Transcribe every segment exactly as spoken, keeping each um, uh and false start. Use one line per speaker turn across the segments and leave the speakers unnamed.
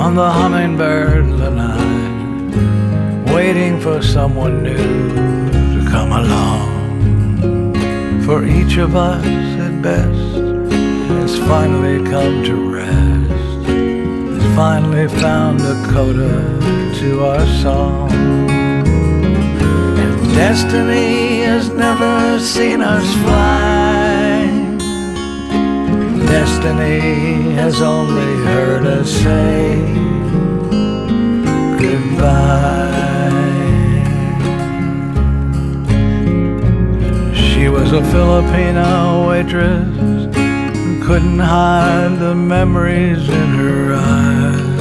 on the hummingbird line, waiting for someone new to come along. For each of us at best has finally come to rest, has finally found a coda to our song. And destiny has never seen us fly, destiny has only heard us say goodbye. She was a Filipino waitress who couldn't hide the memories in her eyes.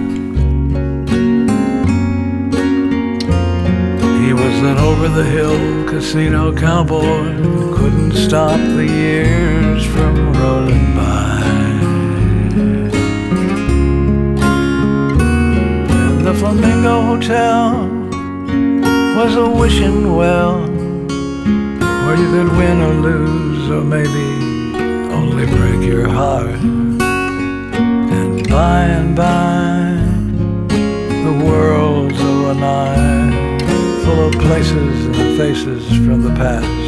He was an over-the-hill casino cowboy who couldn't stop the years from rolling by. And the Flamingo Hotel was a wishing well where you could win or lose, or maybe only break your heart. And by and by, the world's a night full of places and faces from the past.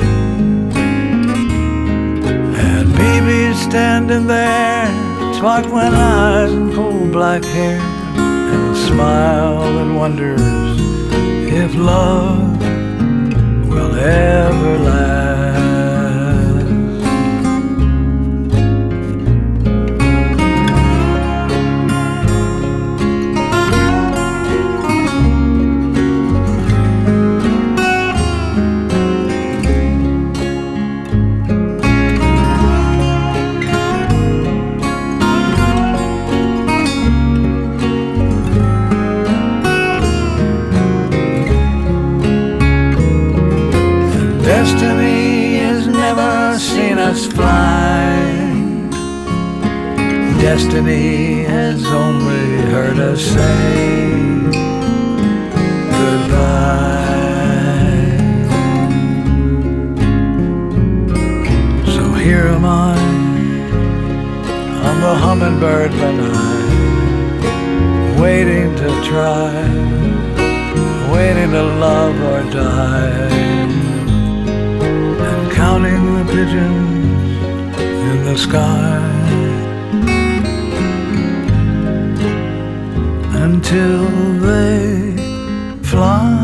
And baby's standing there, sparkling eyes and coal black hair, and a smile that wonders if love will ever last. Destiny has never seen us fly, destiny has only heard us say goodbye. So here am I on the hummingbird line, waiting to try, waiting to love or die, counting the pigeons in the sky until they fly.